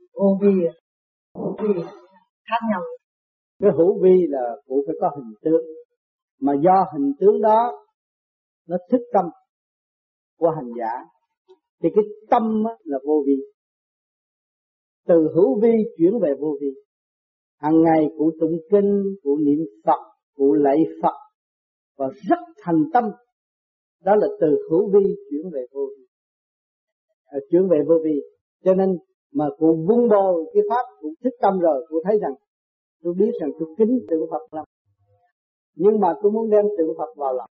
Vô vi khác nhau. Cái hữu vi là cũng phải có hình tướng, mà do hình tướng đó nó thức tâm của hành giả, thì cái tâm là vô vi. Từ hữu vi chuyển về vô vi. Hàng ngày cụ tụng kinh, cụ niệm Phật, cụ lạy Phật và rất thành tâm. Đó là từ hữu vi chuyển về vô vi. Chuyển về vô vi. Cho nên mà cụ vun bồi cái pháp, cụ thức tâm rồi, cụ thấy rằng tôi biết rằng tôi kính tượng Phật lắm, nhưng mà tôi muốn đem tượng Phật vào lòng.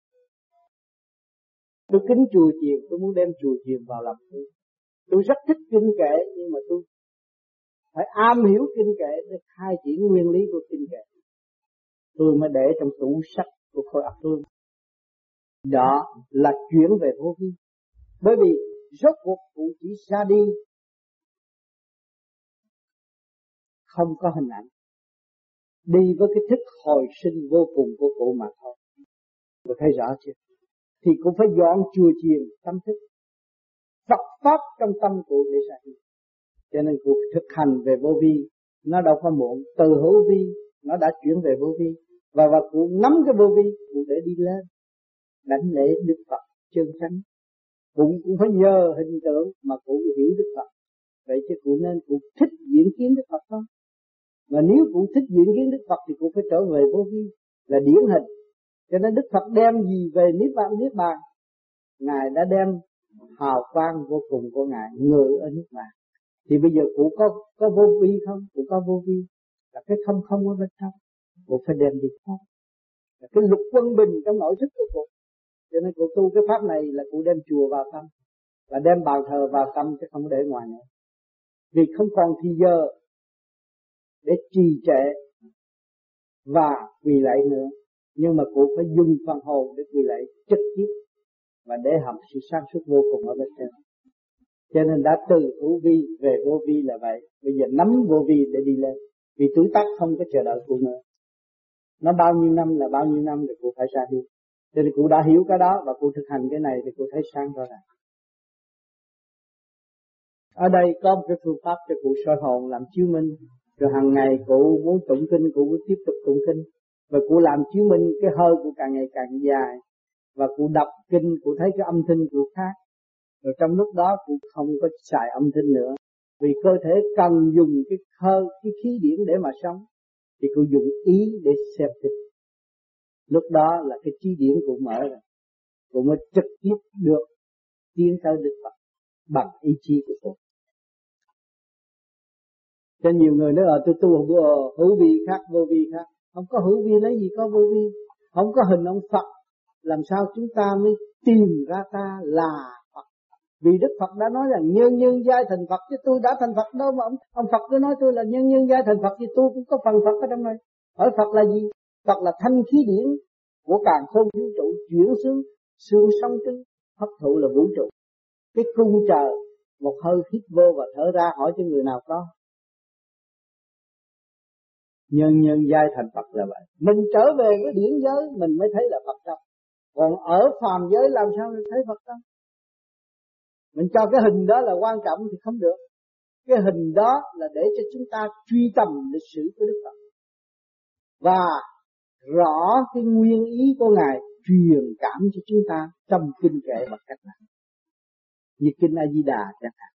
Tôi kính chùa chiền, tôi muốn đem chùa chiền vào lòng tôi rất thích kinh kệ, nhưng mà tôi phải am hiểu kinh kệ để khai triển nguyên lý của kinh kệ. Tôi mới để trong tủ sách của Khối Óc Phương. Đó là chuyển về vô vi. Bởi vì rốt cuộc cụ chỉ ra đi không có hình ảnh, đi với cái thức hồi sinh vô cùng của cụ mà thôi. Tôi thấy rõ chưa? Thì cũng phải dọn chùa chiền tâm thức, Phật pháp trong tâm cụ để ra đi. Cho nên cuộc thực hành về vô vi nó đâu có muộn. Từ hữu vi nó đã chuyển về vô vi, và cụ nắm cái vô vi cụ để đi lên đảnh lễ Đức Phật chân chánh. Cụ cũng phải nhờ hình tượng mà cụ hiểu Đức Phật. Vậy chứ cụ nên cụ thích diễn kiến Đức Phật không? Mà nếu cụ thích diễn kiến Đức Phật thì cụ phải trở về vô vi là điển hình. Cho nên Đức Phật đem gì về Niết Bàn? Ngài đã đem hào quang vô cùng của Ngài ngự ở Niết Bàn. Thì bây giờ cụ có vô vi không? Cụ có vô vi là cái không ở bên trong. Cụ phải đem đi không? Là cái luật quân bình trong nội thức của cụ. Cho nên cụ tu cái pháp này là cụ đem chùa vào tâm, và đem bàn thờ vào tâm, chứ không để ngoài nữa. Vì không còn thì giờ để trì trệ và quỳ lạy nữa, nhưng mà cụ phải dùng phần hồn để quỳ lạy trực tiếp và để học sự sáng suốt vô cùng ở bên trên. Cho nên đã từ hữu vi về vô vi là vậy. Bây giờ nắm vô vi để đi lên, vì tuổi tác không có chờ đợi cụ nữa. Nó bao nhiêu năm là bao nhiêu năm thì cụ phải ra đi. Cho nên cụ đã hiểu cái đó và cụ thực hành cái này thì cụ thấy sáng rõ ràng. Ở đây có một cái phương pháp cho cụ soi hồn làm chiếu minh. Rồi hàng ngày cụ muốn tụng kinh, cụ cứ tiếp tục tụng kinh. Và cụ làm chiếu minh, cái hơi cụ càng ngày càng dài. Và cụ đọc kinh, cụ thấy cái âm thanh cụ khác. Rồi trong lúc đó cụ không có xài âm thanh nữa. Vì cơ thể cần dùng cái hơi, cái khí điển để mà sống. Thì cụ dùng ý để xem kinh. Lúc đó là cái trí điển cụ mở rồi. Cụ mới trực tiếp được tiến tới Đức Phật bằng ý chí của cụ. Cho nhiều người nói tôi tu hữu vi khác, vô vi khác. Không có hữu vi lấy gì có vô vi. Không có hình ông Phật, làm sao chúng ta mới tìm ra ta là Phật? Vì Đức Phật đã nói rằng nhân giai thành Phật, chứ tôi đã thành Phật đâu mà ông Phật cứ nói tôi là nhân giai thành Phật, thì tôi cũng có phần Phật ở trong này. Hỏi Phật là gì? Phật là thanh khí điển của càn khôn vũ trụ chuyển xuống xương sống trứng hấp thụ là vũ trụ. Cái cung trời một hơi hít vô và thở ra, hỏi cho người nào có. Nhân giai thành Phật là vậy. Mình trở về với điển giới mình mới thấy là Phật đâu. Còn ở phàm giới làm sao mình thấy Phật đâu? Mình cho cái hình đó là quan trọng thì không được. Cái hình đó là để cho chúng ta truy tầm lịch sử của Đức Phật, và rõ cái nguyên ý của Ngài truyền cảm cho chúng ta trong kinh kệ bằng cách nào. Như kinh A Di Đà chẳng hạn,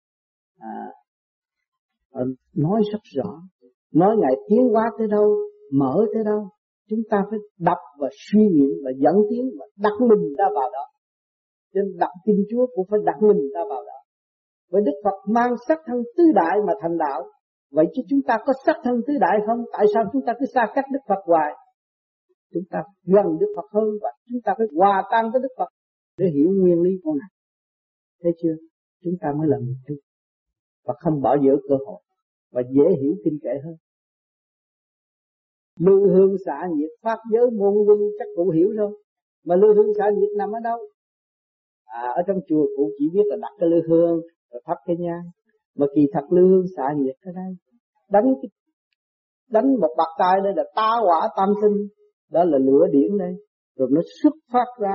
nói rất rõ, nói Ngài tiến hóa tới đâu, mở tới đâu, chúng ta phải đọc và suy nghiệm và dẫn tiến và đặt mình ta vào đó. Cho nên đọc kinh Chúa cũng phải đặt mình ta vào đó. Với Đức Phật mang sắc thân tứ đại mà thành đạo, vậy chứ chúng ta có sắc thân tứ đại không? Tại sao chúng ta cứ xa cách Đức Phật hoài? Chúng ta gần Đức Phật hơn, và chúng ta phải hòa tan với Đức Phật để hiểu nguyên lý của Ngài. Thấy chưa? Chúng ta mới là người tu và không bỏ dở cơ hội, và dễ hiểu kinh kệ hơn. Lưu hương xạ nhiệt pháp giới môn quân chắc cụ hiểu rồi. Mà lưu hương xạ nhiệt nằm ở đâu? Ở trong chùa cụ chỉ biết là đặt cái lưu hương rồi thắp cái nhang. Mà kỳ thật lưu hương xạ nhiệt ở đây, đánh một bạt tay đây là tá hỏa tam tinh, đó là lửa điển đây, rồi nó xuất phát ra.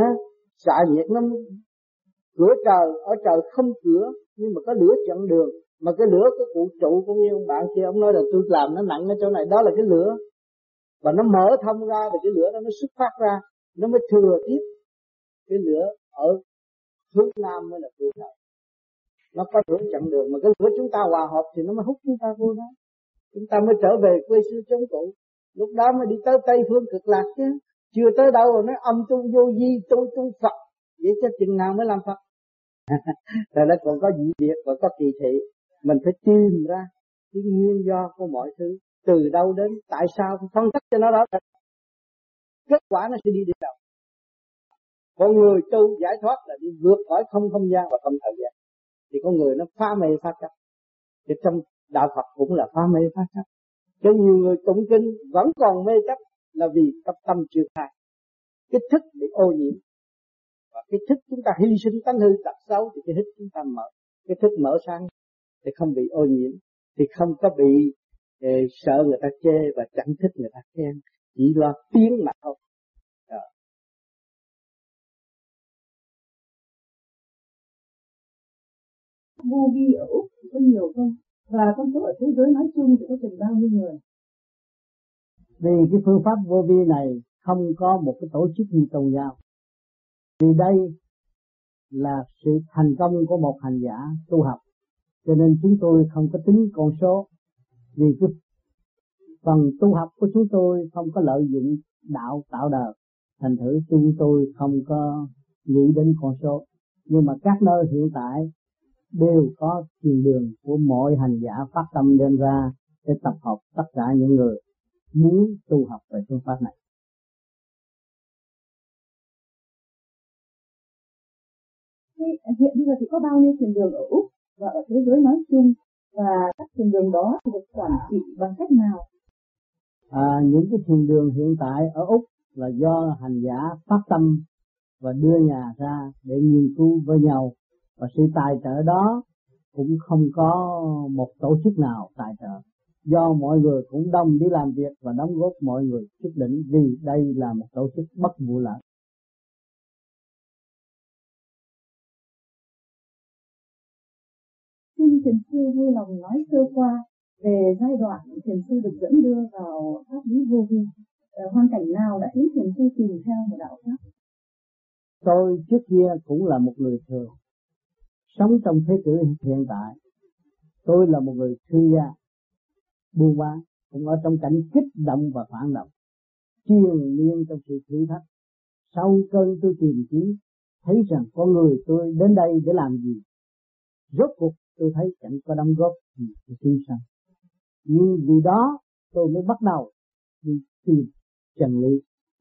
Xạ nhiệt nó cửa trời, ở trời không cửa nhưng mà có lửa chặn đường, Mà cái lửa của cụ trụ cũng như ông bạn kia, ông nói là tôi làm nó nặng ở chỗ này, đó là cái lửa. Và nó mở thông ra thì cái lửa đó nó xuất phát ra, nó mới thừa tiếp cái lửa ở hướng nam mới là vừa thôi. Nó có nửa chặng đường, mà cái lửa chúng ta hòa hợp thì nó mới hút chúng ta vô đó. Chúng ta mới trở về quê xưa chống cụ. Lúc đó mới đi tới Tây Phương Cực Lạc chứ. Chưa tới đâu rồi nói âm tu vô vi, tôi tu Phật. Vậy chứ chừng nào mới làm Phật? Rồi nó còn có dị biệt và có kỳ thị. Mình phải tìm ra cái nguyên do của mọi thứ, từ đâu đến, tại sao, phân tích cho nó rõ ràng. Kết quả nó sẽ đi đến đâu. Con người tu giải thoát là đi vượt khỏi không gian và không thời gian. Thì con người nó phá mê phá chấp. Thì trong đạo Phật cũng là phá mê phá chấp. Cho nhiều người tụng kinh vẫn còn mê chấp là vì tâm chưa khai. Cái thức bị ô nhiễm. Và cái thức chúng ta hy sinh tánh hư tật xấu thì cái thức chúng ta mở. Cái thức mở sáng thì không bị ô nhiễm. Thì không có bị sợ người ta chê và chẳng thích người ta khen. Chỉ lo tiếng mà thôi. Vô vi ở Úc có nhiều không? Và con số ở thế giới nói chung thì có chừng bao nhiêu người? Vì cái phương pháp vô vi này không có một cái tổ chức gì tôn giáo. Vì đây là sự thành công của một hành giả tu học. Cho nên chúng tôi không có tính con số. Vì cái phần tu học của chúng tôi không có lợi dụng đạo tạo đời. Thành thử chúng tôi không có nghĩ đến con số. Nhưng mà các nơi hiện tại đều có thiền đường của mọi hành giả phát tâm đem ra để tập hợp tất cả những người muốn tu học về phương pháp này. Hiện bây giờ thì có bao nhiêu thiền đường ở Úc và ở thế giới nói chung, và các thiền đường đó thì được quản trị bằng cách nào? Những cái thiền đường hiện tại ở Úc là do hành giả phát tâm và đưa nhà ra để nghiên cứu với nhau, và sự tài trợ đó cũng không có một tổ chức nào tài trợ, do mọi người cũng đồng đi làm việc và đóng góp mọi người quyết định, vì đây là một tổ chức bất vụ lợi. Xin thiền sư vui lòng nói sơ qua về giai đoạn thiền sư được dẫn đưa vào pháp lý vô vi. Hoàn cảnh nào đã khiến thiền sư tìm theo một đạo pháp? Tôi trước kia cũng là một người thường, sống trong thế kỷ hiện tại. Tôi là một người thư gia, buôn bán, cũng ở trong cảnh kích động và phản động, triền miên trong sự thử thách. Sau cơn tôi tìm kiếm, thấy rằng con người tôi đến đây để làm gì. Rốt cuộc tôi thấy chẳng có đóng góp gì cho chúng sanh. Nhưng vì đó tôi mới bắt đầu đi tìm chân lý.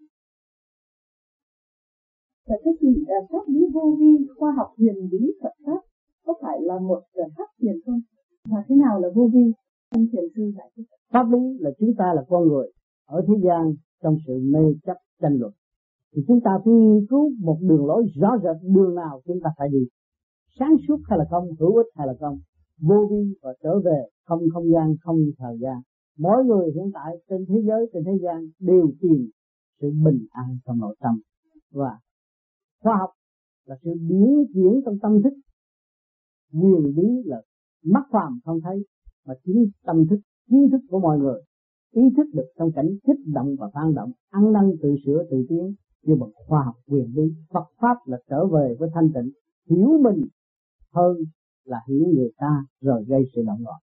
Và thế thì pháp lý vô vi, khoa học huyền lý Phật pháp có phải là một pháp thiền không? Và thế nào là vô vi? Xin thiền sư giải thích. Pháp lý là chúng ta là con người ở thế gian trong sự mê chấp tranh luận, thì chúng ta phải nghiên cứu một đường lối rõ rệt, đường nào chúng ta phải đi, sáng suốt hay là không, hữu ích hay là không, vô vi và trở về không không gian, không thời gian. Mỗi người hiện tại trên thế giới, trên thế gian đều tìm sự bình an trong nội tâm, và khoa học là sự biến chuyển trong tâm thức. Nguyên lý là mắt phàm không thấy, mà chính tâm thức, kiến thức của mọi người ý thức được trong cảnh kích động và phản động, ăn năn tự sửa tự tiến. Như một khoa học quyền lý, Phật pháp là trở về với thanh tịnh, hiểu mình hơn là hiểu người ta rồi gây sự động loạn.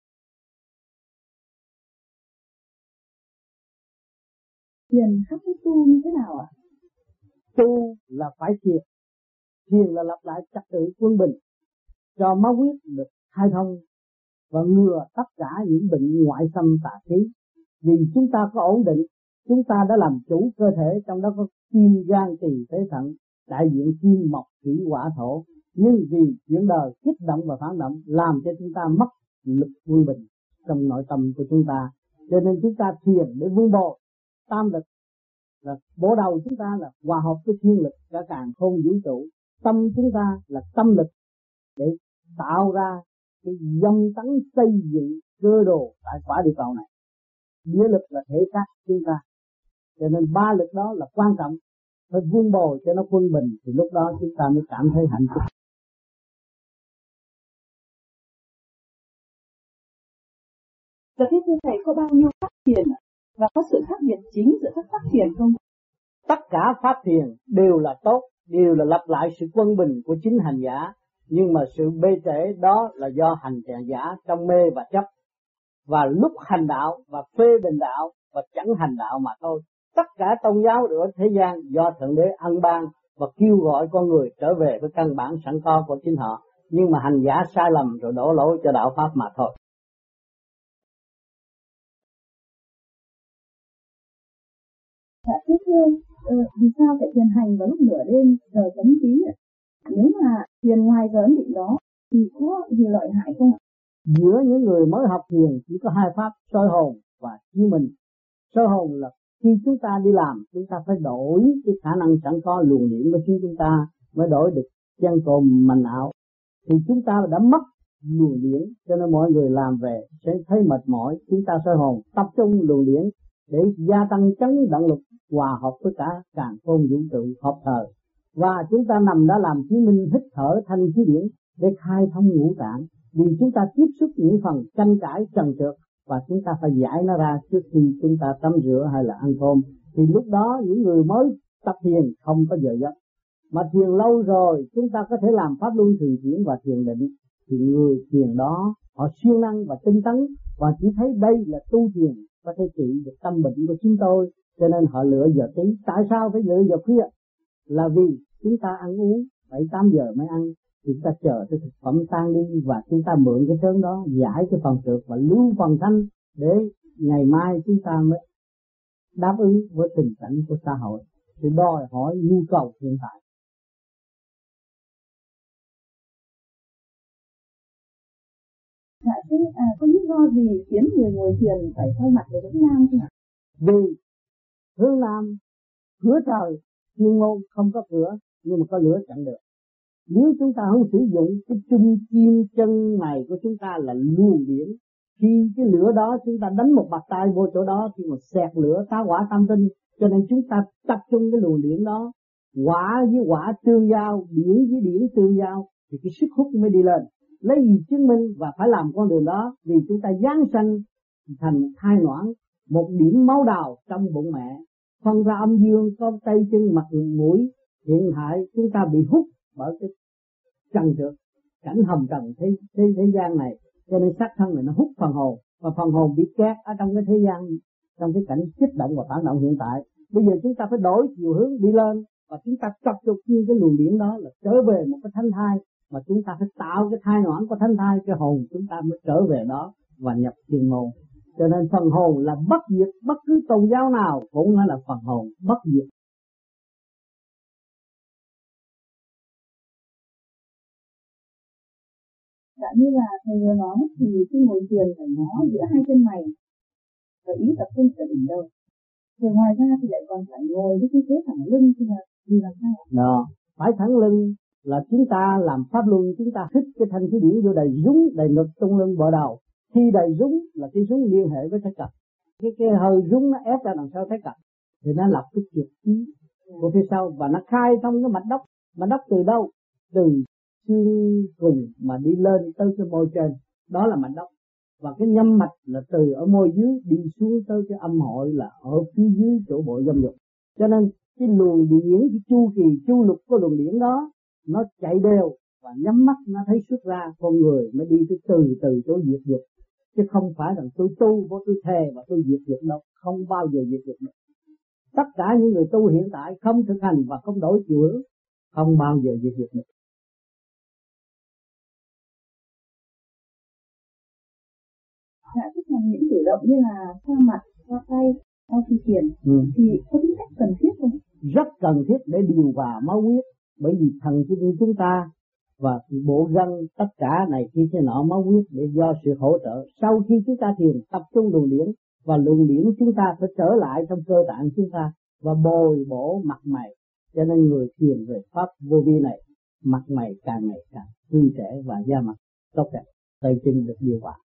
Thiền khác với tu như thế nào ạ? Tu là phải thiền, thiền là lặp lại trật tự quân bình, cho máu huyết được khai thông và ngừa tất cả những bệnh ngoại xâm tà khí. Vì chúng ta có ổn định, chúng ta đã làm chủ cơ thể, trong đó có tim, gan, tỳ, phế, thận, đại diện kim, mộc, thủy, hỏa, thổ. Nhưng vì chuyện đời kích động và phản động làm cho chúng ta mất lực quân bình trong nội tâm của chúng ta, cho nên chúng ta thiền để vun bồi tam lực. Là bộ đầu chúng ta là hòa hợp với thiên lực cả càn khôn vũ trụ, tâm chúng ta là tâm lực để tạo ra cái dâm tấn xây dựng cơ đồ tại quả địa cầu này. Địa lực là thể xác chúng ta, cho nên ba lực đó là quan trọng, phải vun bồi cho nó quân bình, thì lúc đó chúng ta mới cảm thấy hạnh phúc. Giờ thế thưa thầy có bao nhiêu pháp thiền và có sự khác biệt chính giữa các pháp thiền không? Tất cả pháp thiền đều là tốt, đều là lặp lại sự quân bình của chính hành giả, nhưng mà sự bê trễ đó là do hành giả trong mê và chấp, và lúc hành đạo và phê bình đạo và chẳng hành đạo mà thôi. Tất cả tôn giáo ở thế gian do Thượng Đế ân ban và kêu gọi con người trở về với căn bản sẵn có của chính họ, nhưng mà hành giả sai lầm rồi đổ lỗi cho đạo pháp mà thôi. Dạ thưa, vì sao phải thiền hành vào lúc nửa đêm giờ chánh tí ạ? Nếu mà thiền ngoài giờ ấn định đó thì có gì lợi hại không ạ? Giữa những người mới học thiền chỉ có hai pháp: soi hồn và chiếu minh. Soi hồn là khi chúng ta đi làm, chúng ta phải đổi cái khả năng sẵn có luồng điển của chúng ta mới đổi được chân cồn mạnh ảo. Thì chúng ta đã mất luồng điển, cho nên mọi người làm về sẽ thấy mệt mỏi. Chúng ta soi hồn, tập trung luồng điển để gia tăng chấn động lực, hòa hợp với cả càn khôn vũ trụ hợp thời. Và chúng ta nằm đã làm chứng minh hít thở thanh khí điển để khai thông ngũ tạng. Vì chúng ta tiếp xúc những phần tranh cãi trần trượt và chúng ta phải giải nó ra trước khi chúng ta tắm rửa hay là ăn cơm. Thì lúc đó những người mới tập thiền không có giờ giấc, mà thiền lâu rồi chúng ta có thể làm pháp luân thường chuyển và thiền định. Thì người thiền đó họ siêng năng và tinh tấn và chỉ thấy đây là tu thiền có thể trị được tâm bệnh của chúng tôi, cho nên họ lựa giờ tí. Tại sao phải lựa giờ khuya? Là vì chúng ta ăn uống 7-8 giờ mới ăn, chúng ta chờ cái thực phẩm tan đi và chúng ta mượn cái sớm đó giải cái phần trượt và lưu phần thanh để ngày mai chúng ta mới đáp ứng với tình cảnh của xã hội, thì đòi hỏi nhu cầu hiện tại. Dạ thế có lý do gì khiến người ngồi thiền phải quay mặt về hướng nam không ạ? Vì hướng nam cửa trời chuyên môn không có cửa, nhưng mà có lửa chặn được. Nếu chúng ta không sử dụng cái trung kim chân mày của chúng ta là luồng điển, khi cái lửa đó chúng ta đánh một bạt tay vô chỗ đó thì mà xẹt lửa tá hỏa tam tinh. Cho nên chúng ta tập trung cái luồng điển đó, hỏa với hỏa tương giao, điển với điển tương giao thì cái sức hút mới đi lên. Lấy gì chứng minh và phải làm con đường đó? Vì chúng ta giáng sanh thành thai noãn, một điểm máu đào trong bụng mẹ, phân ra âm dương có tay chân mặt mũi. Hiện tại chúng ta bị hút bởi cái trần trượt, cảnh hầm trần thế gian này, cho nên xác thân này nó hút phần hồn, và phần hồn bị kẹt ở trong cái thế gian, trong cái cảnh kích động và phản động hiện tại. Bây giờ chúng ta phải đổi chiều hướng đi lên, và chúng ta tập trung cái luồng điển đó là trở về một cái thánh thai, mà chúng ta phải tạo cái thai noãn của thánh thai, cái hồn chúng ta mới trở về đó và nhập thiên môn. Cho nên phần hồn là bất diệt, bất cứ tôn giáo nào cũng là phần hồn bất diệt. Dạ như là thầy vừa nói thì khi ngồi thiền phải ngó giữa hai chân mày và ý tập trung ở đỉnh đầu. Rồi ngoài ra thì lại còn phải ngồi với cái thế thẳng lưng thì là vì làm sao ạ? Đó, phải thẳng lưng là chúng ta làm pháp luân, chúng ta hít cái thanh khí điển vô đầy rúng, đầy ngực, tung lưng, bờ đầu. Khi đầy rúng là cái rúng liên hệ với thái cực, cái hơi rúng nó ép ra đằng sau thái cực thì nó lập cái trượt khí của phía sau và nó khai thông cái mạch đốc. Mạch đốc từ đâu? Từ xương cùng mà đi lên tới cái môi trên, đó là mạch đốc. Và cái nhâm mạch là từ ở môi dưới đi xuống tới cái âm hội là ở phía dưới chỗ bộ dâm dục. Cho nên cái luồng điển, cái chu kỳ chu lục của luồng điển đó nó chạy đều, và nhắm mắt nó thấy xuất ra, con người mới đi từ chỗ diệt dục. Chứ không phải rằng tôi tu, tôi thề và tôi diệt dục đâu, không bao giờ diệt dục được. Tất cả những người tu hiện tại không thực hành và không đổi chiều hướng, không bao giờ diệt dục được. Dạ tức là những cử động như là xoa mặt, xoa tay, sau khi thiền thì có tính cách cần thiết không? Rất cần thiết để điều hòa máu huyết, bởi vì thần kinh chúng ta và bộ gân tất cả này khi thế nọ máu huyết để do sự hỗ trợ. Sau khi chúng ta thiền tập trung luồng điển, và luồng điển chúng ta phải trở lại trong cơ tạng chúng ta và bồi bổ mặt mày. Cho nên người thiền về pháp vô vi này, mặt mày càng ngày càng tươi trẻ và da mặt tốt đẹp, tay chân được điều hòa.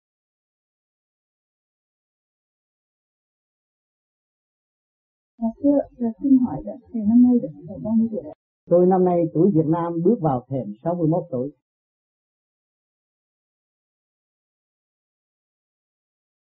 Xin hỏi thầy năm nay được bao nhiêu tuổi? Tôi năm nay tuổi Việt Nam bước vào thềm 61 tuổi.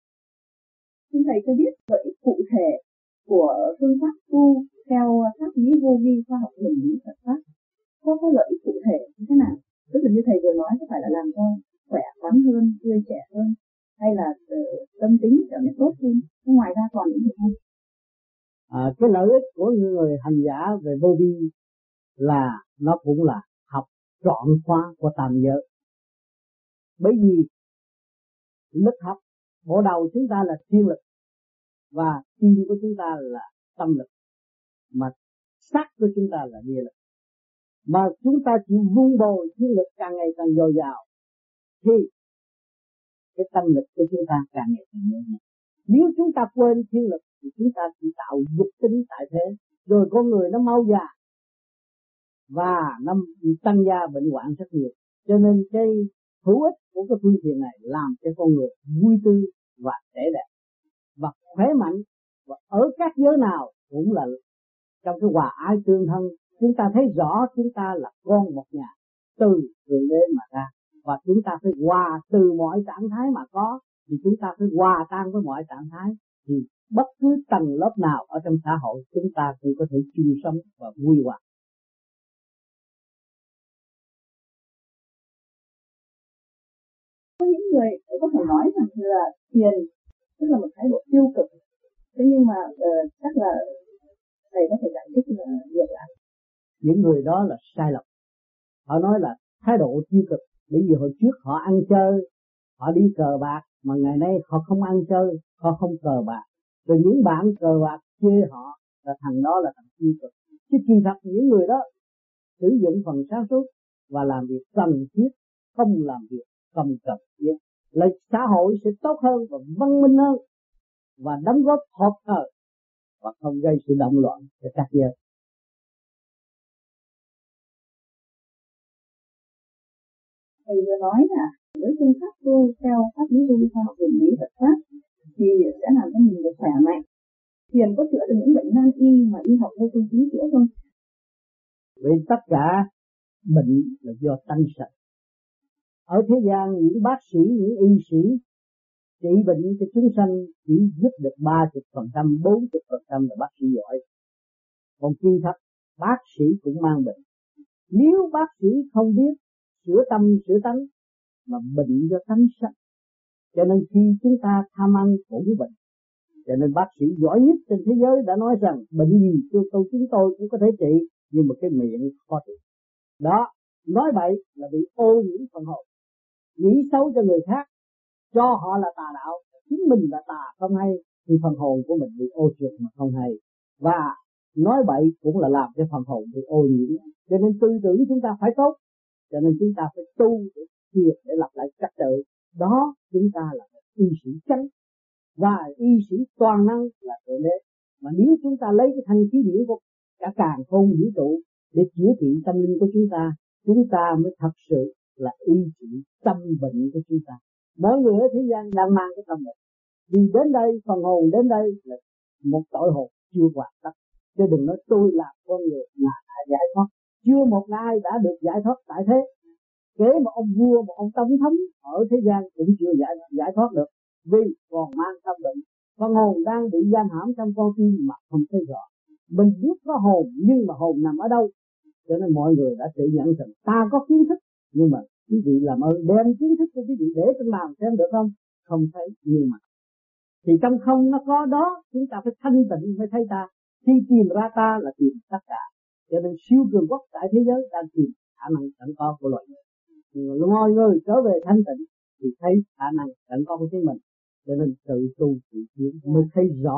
thầy cho biết lợi ích cụ thể của phương pháp tu theo pháp lý vô vi khoa học huyền bí Phật pháp có lợi ích cụ thể như thế nào? Tức là như thầy vừa nói có phải là làm cho khỏe khoắn hơn, tươi trẻ hơn, hay là tâm tính trở nên tốt hơn? Ngoài ra còn những gì không? Cái lợi ích của người hành giả về vô vi là nó cũng là học trọn khóa của tam giới. Bởi vì lực học bộ đầu chúng ta là thiên lực và tim của chúng ta là tâm lực, mà xác của chúng ta là địa lực. Mà chúng ta chịu vun bồi thiên lực càng ngày càng dồi dào thì cái tâm lực của chúng ta càng ngày càng lớn. Nếu chúng ta quên thiên lực thì chúng ta chỉ tạo dục tính tại thế, rồi con người nó mau già và nó tăng gia bệnh hoạn rất nhiều. Cho nên cái hữu ích của cái phương tiện này làm cho con người vui tươi và trẻ đẹp và khỏe mạnh, và ở các giới nào cũng là trong cái hòa ái tương thân. Chúng ta thấy rõ chúng ta là con một nhà từ Thượng Đế mà ra, và chúng ta phải hòa từ mọi trạng thái mà có, thì chúng ta phải hòa tan với mọi trạng thái, thì bất cứ tầng lớp nào ở trong xã hội chúng ta cũng có thể chung sống và vui hòa. Có những người có thể nói rằng là thiền tức là một thái độ tiêu cực, thế nhưng mà chắc là thầy có thể giải thích là ngược lại. Những người đó là sai lầm. Họ nói là thái độ tiêu cực, bởi vì hồi trước họ ăn chơi, họ đi cờ bạc, mà ngày nay họ không ăn chơi, họ không cờ bạc, rồi những bạn cờ bạc chê họ là thằng đó là thằng tiêu cực. Chứ kỳ thật những người đó sử dụng phần sáng suốt và làm việc cần thiết, không làm việc không cần thiết, là xã hội sẽ tốt hơn và văn minh hơn và đóng góp hợp thời và không gây sự động loạn cho các giới. Thầy vừa nói là với phương pháp tu theo pháp lý vô vi khoa học huyền bí Phật pháp thì sẽ làm cho mình được khỏe mạnh. Thiền có chữa được những bệnh nan y mà y học vô phương chính chữa không? Vì tất cả bệnh là do tánh sạch. Ở thế gian những bác sĩ, những y sĩ trị bệnh cho chúng sanh chỉ giúp được 30%, 40% là bác sĩ giỏi. Còn kỳ thật bác sĩ cũng mang bệnh. Nếu bác sĩ không biết sửa tâm sửa tánh mà bệnh do tánh sạch, cho nên khi chúng ta tham ăn cũng bệnh. Cho nên bác sĩ giỏi nhất trên thế giới đã nói rằng bệnh gì chúng tôi cũng có thể trị, nhưng mà cái miệng khó trị. Đó, nói bậy là bị ô nhiễm phần hồn, nghĩ xấu cho người khác, cho họ là tà đạo, chính mình là tà không hay, thì phần hồn của mình bị ô trượt mà không hay. Và nói bậy cũng là làm cho phần hồn bị ô nhiễm. Cho nên tư tưởng chúng ta phải tốt, cho nên chúng ta phải tu để thiệt, để lập lại trật tự. Đó chúng ta là y sĩ chánh, và y sĩ toàn năng là Thượng Đế. Mà nếu chúng ta lấy cái thanh khí điển của cả càn khôn vũ trụ để chữa trị tâm linh của chúng ta mới thật sự là y trị tâm bệnh của chúng ta. Mỗi người ở thế gian đang mang cái tâm bệnh, vì đến đây phần hồn đến đây là một tội hồn chưa hoàn tất. Chứ đừng nói tôi là con người là giải thoát, chưa một ai đã được giải thoát tại thế. Kể một ông vua, một ông tổng thống ở thế gian cũng chưa giải thoát được, vì còn mang tâm bệnh. Con hồn đang bị giam hãm trong con tim mà không thấy rõ. Mình biết có hồn nhưng mà hồn nằm ở đâu? Cho nên mọi người đã tự nhận rằng ta có kiến thức, nhưng mà quý vị làm ơn đem kiến thức của quý vị để trên bàn xem được không? Không thấy, nhưng mà thì trong không nó có đó, chúng ta phải thanh tịnh mới thấy ta. Khi tìm ra ta là tìm tất cả. Cho nên siêu cường quốc tại thế giới đang tìm khả năng sẵn có của loài người. Mọi người trở về thanh tịnh thì thấy khả năng sẵn có của chính mình. Cho nên tự tu tự tiến mới thấy rõ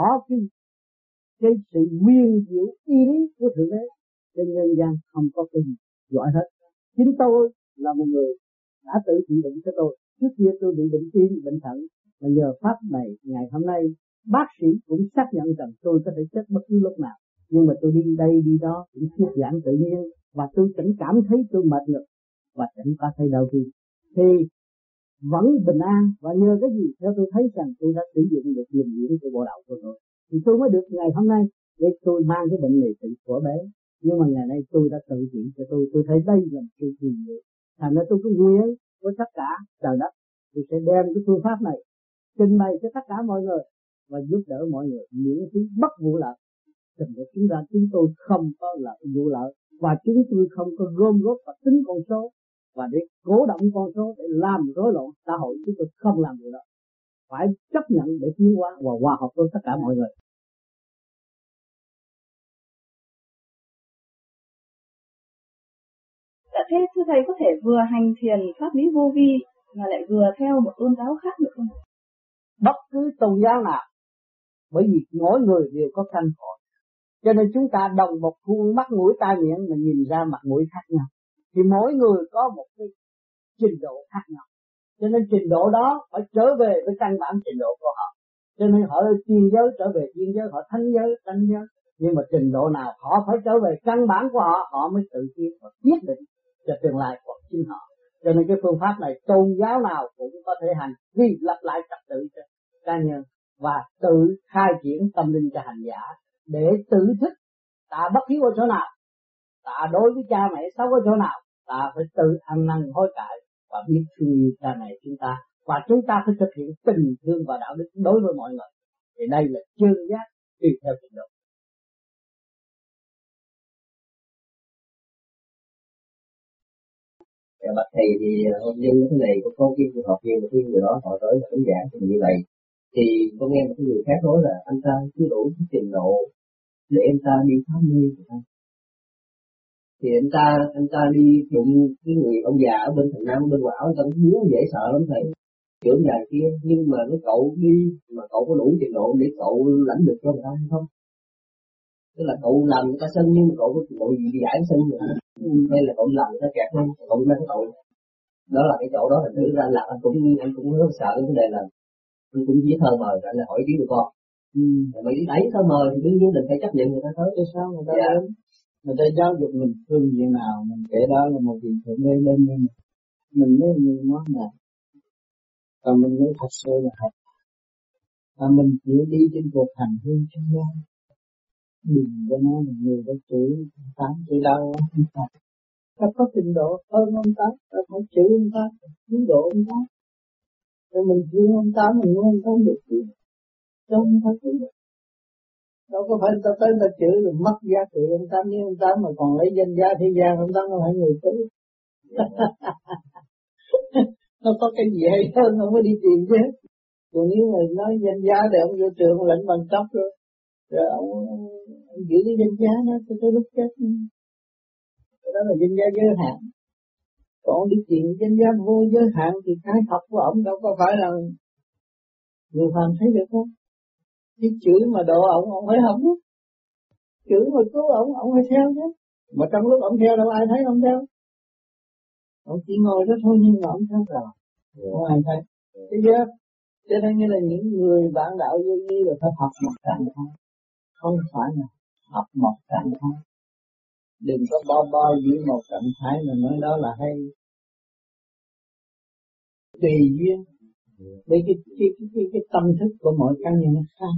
cái sự nguyên diệu y lý của Thượng Đế. Trên nhân gian không có cái gì giỏi hết. Chính tôi là một người đã tự trị bệnh cho tôi. Trước kia tôi bị bệnh tim, bệnh thận, mà nhờ pháp này ngày hôm nay bác sĩ cũng xác nhận rằng tôi có thể chết bất cứ lúc nào. Nhưng mà tôi đi đây đi đó cũng thuyết giảng tự nhiên, và tôi chẳng cảm thấy tôi mệt nhọc và chẳng có thấy đau tim, thì vẫn bình an. Và nhờ cái gì? Theo tôi thấy rằng tôi đã sử dụng được niềm điển của bộ đạo của tôi, thì tôi mới được ngày hôm nay. Để tôi mang cái bệnh này từ thuở bé, nhưng mà ngày nay tôi đã tự trị cho tôi thấy đây là một sự kỳ diệu. Thành ra tôi có nguyện với tất cả trời đất, tôi sẽ đem cái phương pháp này trình bày cho tất cả mọi người, và giúp đỡ mọi người miễn phí bất vụ lợi. Thành ra chúng tôi không có lợi vụ lợi, và chúng tôi không có gom góp và tính con số và để cố động con số để làm rối loạn xã hội. Chúng tôi không làm điều đó, phải chấp nhận để tiến hóa và hòa hợp với tất cả mọi người. Dạ thế thưa thầy có thể vừa hành thiền pháp lý vô vi mà lại vừa theo một tôn giáo khác được không? Bất cứ tôn giáo nào, bởi vì mỗi người đều có căn khổ, cho nên chúng ta đồng một khuôn mắt mũi tai miệng mà nhìn ra mặt mũi khác nhau, thì mỗi người có một cái trình độ khác nhau, cho nên trình độ đó phải trở về với căn bản trình độ của họ. Cho nên họ tiên giới trở về tiên giới, họ thánh giới, nhưng mà trình độ nào họ phải trở về căn bản của họ, họ mới tự tiến và quyết định cho tương lai của chính họ. Cho nên cái phương pháp này tôn giáo nào cũng có thể hành, vì lập lại trật tự cho cá nhân và tự khai triển tâm linh cho hành giả để tự thức. Ta bất hiếu ở chỗ nào, ta đối với cha mẹ xấu ở chỗ nào, ta phải tự ăn năn hối cải và biết thương yêu cha mẹ chúng ta, và chúng ta phải thực hiện tình thương và đạo đức đối với mọi người. Thì đây là chân giác tùy theo trình độ. Bạch thầy thì hôm nay cái này có cái trường hợp riêng, một cái người đó họ tới và đánh giảng như vậy, thì con nghe một cái người khác nói là anh ta chưa đủ cái trình độ để anh ta đi khám mê người ta. Thì anh ta đi đụng cái người ông già ở bên Thành Nam bên Quảng, anh ta cũng muốn dễ sợ lắm thầy, trưởng già kia, nhưng mà nó cậu đi mà cậu có đủ trình độ để cậu lãnh được cho người ta hay không? Tức là cậu làm người ta sân nhưng mà cậu có trình độ gì đi giải sân rồi, hay là cậu làm người ta kẹt lên, cậu đi mang cái tội. Đó là cái chỗ đó thành thử ra là anh cũng rất sợ cái vấn đề là anh cũng chỉ thờ mờ, anh là hỏi tiếng của con. Mà đi đẩy thờ mờ thì đương nhiên mình phải chấp nhận người ta tới. Tại sao người ta đến? Người ta giáo dục mình phương diện nào, mình kể đó là một việc thượng đế lên mình mới nhiều món này. Và mình mới thật sự là học. Và mình chịu đi trên cuộc hành hương chân gian. Đừng có nói là người đã chửi tám chữ đau ông ta. Ta có trình độ hơn ông ta, ta phải chửi ông ta, cứu độ ông ta. Rồi mình thương ông ta, mình muốn ông ta được cứu. Cho ông ta cứu được. Đâu có phải ta tới ta chửi rồi mất giá trị ông ta, nhưng ông ta mà còn lấy danh giá thế gian, ông ta không phải người cứu. Nó có cái gì hay hơn ông mới đi tìm chứ. Còn nếu mà nói danh giá thì ông vô trường lãnh bằng cấp rồi ông giữ cái danh giá đó tới lúc chết. Đó là danh giá giới hạn. Còn đi tìm danh giá vô giới hạn thì cái học của ông đâu có phải là người phàm thấy được không? Cái chửi mà độ ông phải học. Chửi mà cứu ông phải theo chứ. Mà trong lúc ông theo đâu ai thấy ông theo. Ông chỉ ngồi đó thôi nhưng mà ông theo rồi. Không ai thấy. Thế chứ? Cho nên như là những người bạn đạo vô vi là phải học một trạng thôi. Không phải là học một trạng thôi. Đừng có bo giữ một trạng thái mà nói đó là hay. Tùy duyên. Để cái tâm thức của mỗi cá nhân nó khác.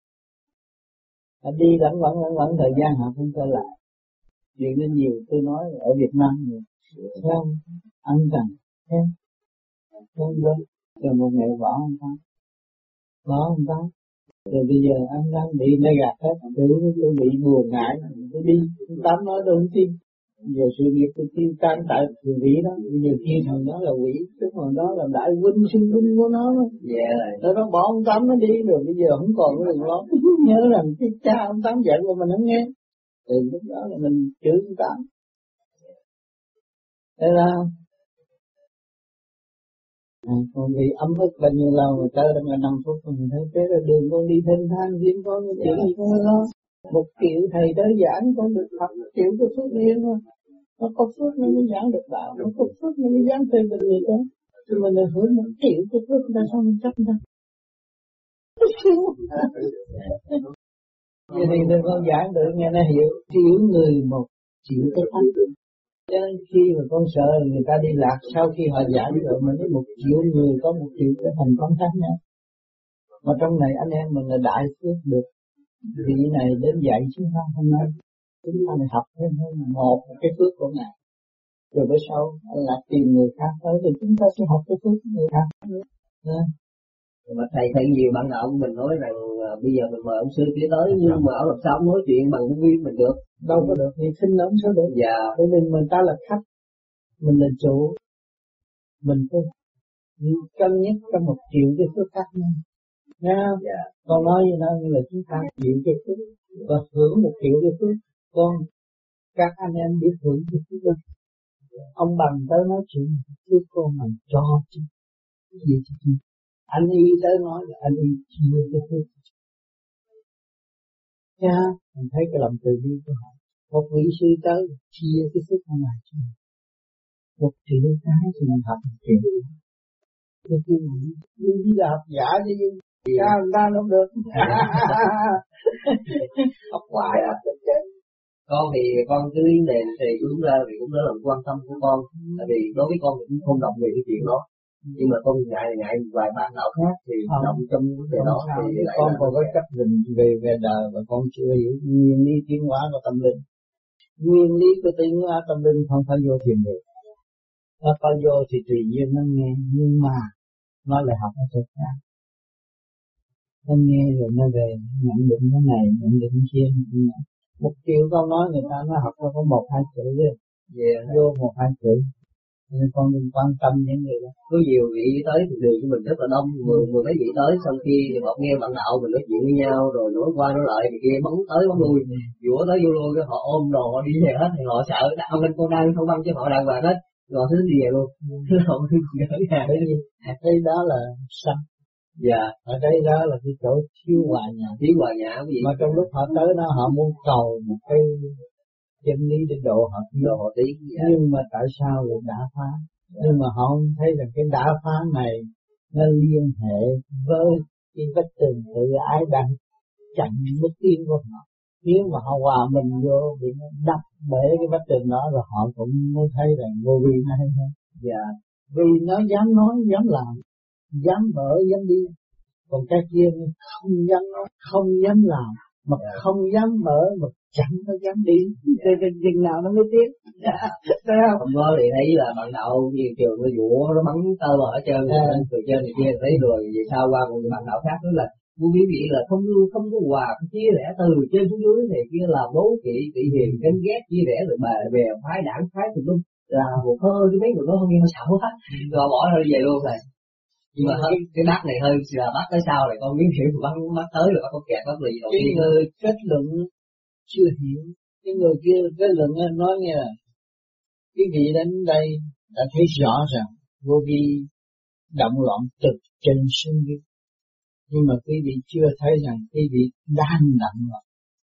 Đi lẫn thời gian họ không trở lại. Chuyện nên nhiều tôi nói ở Việt Nam nhiều. Theo ăn cần theo rồi rồi một ngày bỏ ông ta rồi bây giờ anh đang bị nó gạt hết, tôi bị buồn ngại tôi đi tám nói tôi không tin. Giờ sự nghiệp tôi tiêu tan tại thằng vị đó, bây giờ kia thằng đó là quỷ, cái thằng đó là đại huynh sinh huynh của nó. Nó bỏ ông Tám nó đi rồi bây giờ không còn cái đường lo. Nhớ rằng cái cha ông Tám giận mà mình không nghe, thì lúc đó là mình chửi ông Tám. Thế là con bị ấm ức bao nhiêu lâu mà tới đó 5 phút mình thấy thế là đường con đi thênh thang riêng con cái chuyện gì con lo. 1 triệu thầy tới giảng con được học 1 triệu cái phước riêng thôi. Nó có phước nó mới giảng được đạo, nó có phước nó mới giảng phê bình người ta. Thì mình là hưởng 1 triệu cái phước người ta sao mình chấp ta. Cho nên con giảng được nghe nó hiểu, triệu người 1 triệu cái thánh. Cho nên khi mà con sợ người ta đi lạc, sau khi họ giảng rồi mình thấy 1 triệu người có 1 triệu cái thành công khác nhau. Mà trong này anh em mình là đại phước được vị này đến dạy chúng ta hôm nay. Chúng ta phải học thêm hơn một cái phước của Ngài. Rồi bữa sau là tìm người khác tới thì chúng ta sẽ học cái phước của người khác. thầy nhiều bạn đạo của mình nói rằng bây giờ mình mời ông sư kia tới, nhưng mà ông làm sao ông nói chuyện bằng công viên mình được? Đâu có được, thì xin ông sao được? Dạ. Bởi vì mình ta là khách, mình là chủ, mình phải cân nhắc trong 1 triệu cái phước khác nhau. Nghe không? Dạ. Con nói như nó như là chúng ta chịu cái phước và hưởng 1 triệu cái phước. Con các anh em biết hưởng cái phước đó. Ông bằng tới nói chuyện phước con mình cho chứ. Gì chứ? Anh y tới nói là anh y chia cái phước. Nha, mình thấy cái lòng từ bi của họ. Một vị sư tới chia cái phước con này cho mình. 1 triệu cái thì mình học 1 triệu. Cái kia mình đi là học giả chứ cha người ta không được. Học hoài là chết. Con thì con cứ nền thì đúng ra thì cũng đó là quan tâm của con, tại vì đối với con thì cũng không động về cái chuyện đó, nhưng mà con ngại vài bạn đạo khác thì động trong vấn đề đó thì lại con còn có chấp định về đời và con chưa hiểu nguyên lý tiến hóa của tâm linh. Nguyên lý của tiến hóa tâm linh không phải vô thiền được, nó phải vô thì tùy nhiên nó nghe, nhưng mà nó lại học ở chỗ khác. Nó nghe rồi nó về nhận định cái này, nhận định cái kia. 1 triệu câu nói người ta nó học nó có 1-2 chữ thôi, vô 1-2 chữ, nên con đừng quan tâm những người đó. Có nhiều vị tới thì đường của mình rất là đông, mười mấy vị tới, sau khi thì họ nghe bạn đạo mình nói chuyện với nhau rồi nói qua nói lại thì kia bắn tới bắn lui, dũa tới vô lui, cái họ ôm đồ họ đi về hết, thì họ sợ đạo lên con đang không băng chứ họ đang vào hết, rồi thứ đi về luôn. Họ gỡ nhà đây đó là sanh. Dạ. Ở đây đó là cái chỗ thiếu hòa nhã. Thiếu hòa nhã cái gì? Mà trong lúc họ tới đó họ muốn cầu một cái chân lý để độ họ tí. Dạ. Nhưng mà tại sao lại đã phá? Dạ. Nhưng mà họ không thấy rằng cái đã phá này nó liên hệ với cái vách tường tự ái đang chặn bước tiến của họ. Nếu mà họ hòa mình vô bị nó đập bể cái vách tường đó rồi họ cũng mới thấy rằng vô vi nó hay hơn. Dạ. Vì nó dám nói, dám làm, dám mở, dám đi. Còn cái kia không dám nói, không dám làm, mà không dám mở, mà chẳng có dám đi. Thì chừng nào nó mới tiếp. Thấy không? Không có thì thấy là bạn đạo nhiều trường nó dũa, nó bắn tơ bờ ở trên, từ trên này kia thấy rồi, vì sao qua một bạn đạo khác nói là vô vi vị là không có hòa, chia rẽ từ trên xuống dưới này kia là đố kỵ, tị hiềm, ganh ghét, chia rẽ rồi bè phái đảng phái tùm lum, là một hơi cái mấy người đó không nghe nó sợ quá, rồi bỏ ra về luôn rồi. Nhưng mà cái bác này hơi là bác tới sau này con biết hiểu, bác tới rồi bác có kẹt bác lì đầu tiên. Cái người kết luận chưa hiểu, cái người kia kết luận nói nghe là cái vị đến đây đã thấy rõ rằng vô vi động loạn từ trên xuống dưới, nhưng mà quý vị chưa thấy rằng quý vị đang động loạn.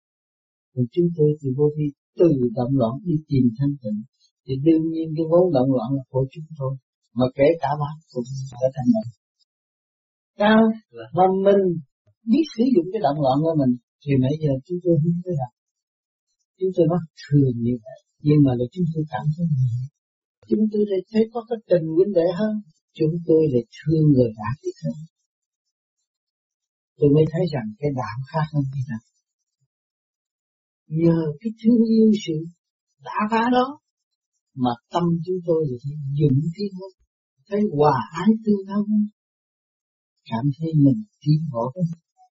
Còn chúng tôi thì vô vi từ động loạn đi tìm thanh tịnh, thì đương nhiên cái vốn động loạn là của chúng tôi, mà kể cả bác cũng trở thành mình. Sao? Mà mình biết sử dụng cái động loạn của mình thì nãy giờ chúng tôi không thấy rằng chúng tôi nói thường như vậy, nhưng mà là chúng tôi cảm thấy gì? Chúng tôi lại thấy có cái tình huynh đệ hơn, chúng tôi lại thương người đã biết hơn. Tôi mới thấy rằng cái đạo khác hơn thế nào. Nhờ cái thương yêu sự đã phá đó mà tâm chúng tôi là thấy dũng tiến hơn, thấy hòa ái tương thân, cảm thấy mình tiến bộ hơn.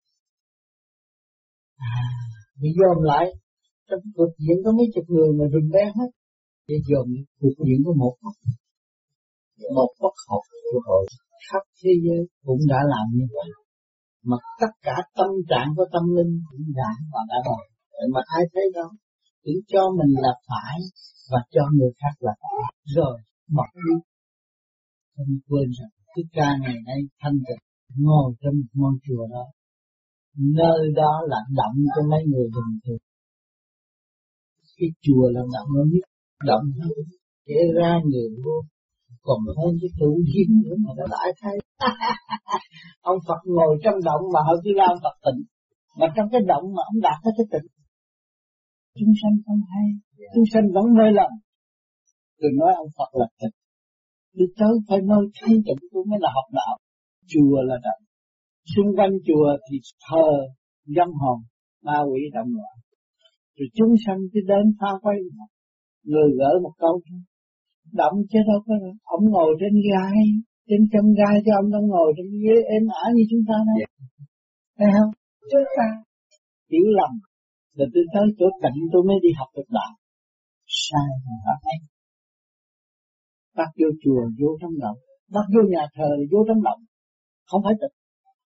Bị dồn lại trong cuộc diện có mấy chục người mà rừng bé hết, để dồn cuộc diện có một bất học của hội khắp thế giới cũng đã làm như vậy, mà tất cả tâm trạng của tâm linh cũng đã rồi. Vậy mà ai thấy đó, chỉ cho mình là phải và cho người khác là phải, rồi bỏ đi. Không quên rằng Thích Ca ngày nay thanh tịnh ngồi trong một ngôi chùa đó, nơi đó là động cho mấy người bình thường. Cái chùa là động nó biết động hơn, kể ra người vô còn hơn cái tủ hiến nữa mà nó đã thấy. Ông Phật ngồi trong động mà họ cứ lao Phật tịnh, mà trong cái động mà ông đạt tới cái tịnh. Chúng sanh không hay, chúng sanh vẫn mê lầm. Đừng nói ông Phật là tịnh, đi tới phải nơi thanh tịnh cũng mới là học đạo. Chùa là động, xung quanh chùa thì thờ dâm hồn, ma quỷ động loạn. Rồi chúng sanh cứ đến phá quấy, người gỡ một câu thôi. Động chứ đâu có, ông ngồi trên gai, trên chông gai cho ông đang ngồi trên ghế êm ả như chúng ta đây. Thấy không? Chúng ta hiểu lầm rồi tôi tới chỗ tịnh tôi mới đi học được đạo. Sai mà bác ấy. Bác vô chùa vô trong động, bác vô nhà thờ vô trong động, không phải tịnh.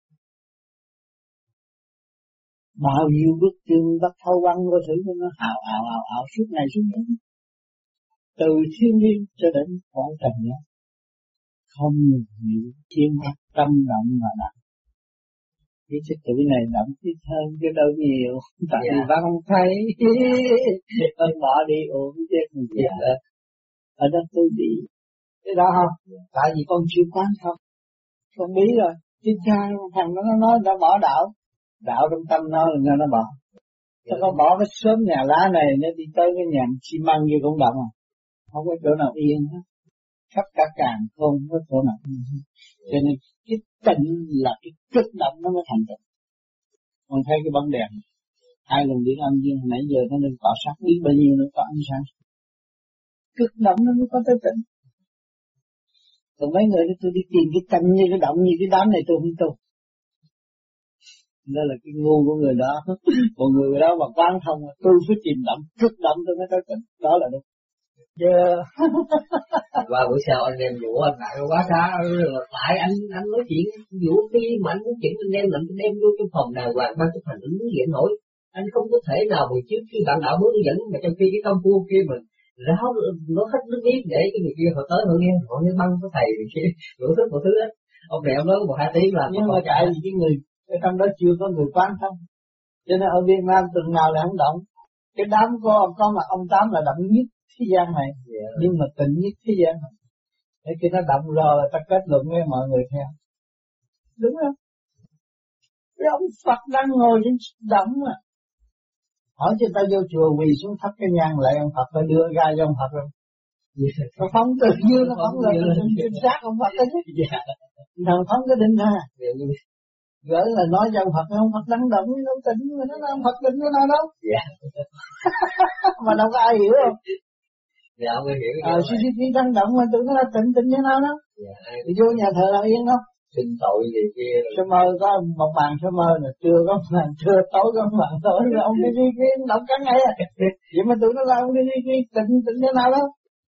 Bao nhiêu bức chương bác thâu văn vô thử nó ào suốt ngày suốt đêm. Từ thiên liêng cho đến cõi trần đó, không nhiều thiên bác tâm động mà động. Cái sức tuổi này động ít hơn chứ đâu nhiều, tại vì bác không thấy, bác bỏ đi uống chết mình chết rồi. Ở đó tôi đi, cái đó không, tại vì con chưa quán không, con biết rồi, chứ cha thằng nó nói đã bỏ đạo trong tâm nó là nó bỏ. Nó có bỏ cái xóm nhà lá này nó đi tới cái nhà xi măng như cũng động à, không có chỗ nào yên hết, khắp cả càng không có chỗ nào yên hết. Cho nên cái tịnh là cái cực động nó mới thành tịnh. Con thấy cái bóng đèn, hai lần điện âm dương nãy giờ nó nên cọ sát biết bao nhiêu nó có ánh sáng. Cực động nó mới có tới tịnh. Còn mấy người tôi đi tìm cái tịnh như cái động như cái đám này tôi không tu. Đó là cái ngu của người đó. Còn người đó mà quán thông, tôi phải tìm động, cực động tôi mới tới tịnh. Đó là đúng. Qua buổi sau anh em dụ anh lại quá xa, tại anh nói chuyện dụ cái mà anh muốn chuyện anh đem vô trong phòng đàng hoàng ban chấp hành ứng diện nổi. Anh không có thể nào mà trước khi bạn đạo muốn dẫn mà trong khi cái công phu kia mình ráo nó hết nước biết để cái người kia họ tới họ nghe băng có thầy người kia đủ thứ hết. Ông này ông nói một hai tiếng là nhưng mà tại vì cái người ở trong đó chưa có người quán thông, cho nên ở Việt Nam từng nào là không động. Cái đám có mà ông Tám là động nhất thế gian này, nhưng mà tịnh nhất thế gian này. Để khi nó động rồi ta kết luận với mọi người theo. Đúng không? Cái ông Phật đang ngồi trên động mà. Hỏi cho ta vô chùa quỳ xuống thắp cái nhang lại ông Phật phải đưa ra cho ông Phật rồi. Nó phóng tự nhiên nó phóng lên chính xác ông Phật đấy. Thằng phóng cái đinh ha. Gửi là nói cho ông Phật, ông Phật đang động đâu tịnh mà nó ông Phật định cái nào đâu. Mà đâu có ai hiểu không? Dạ ông mới hiểu. CCTV đang động mà tụi nó là tịnh như nào đó. Thì vô nhà thờ nào yên không? Xin tội gì kia. Sơ mơ có một bàn sơ mơ là trưa có một bàn trưa tối có một bàn tối rồi ông đi động cả ngày à. Vậy mà tụi nó là ông đi tịnh như nào đó.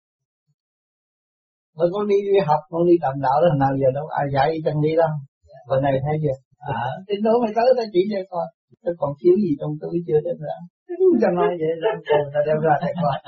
Rồi con đi học, con đi tầm đạo đó nào giờ đâu ai dạy chân đi đâu. Bên này thấy chưa? Đến đó mày tới ta chỉ cho con. Tôi còn thiếu gì trong túi chưa đến ra. Cho nói vậy ra còn ta đem ra thầy coi.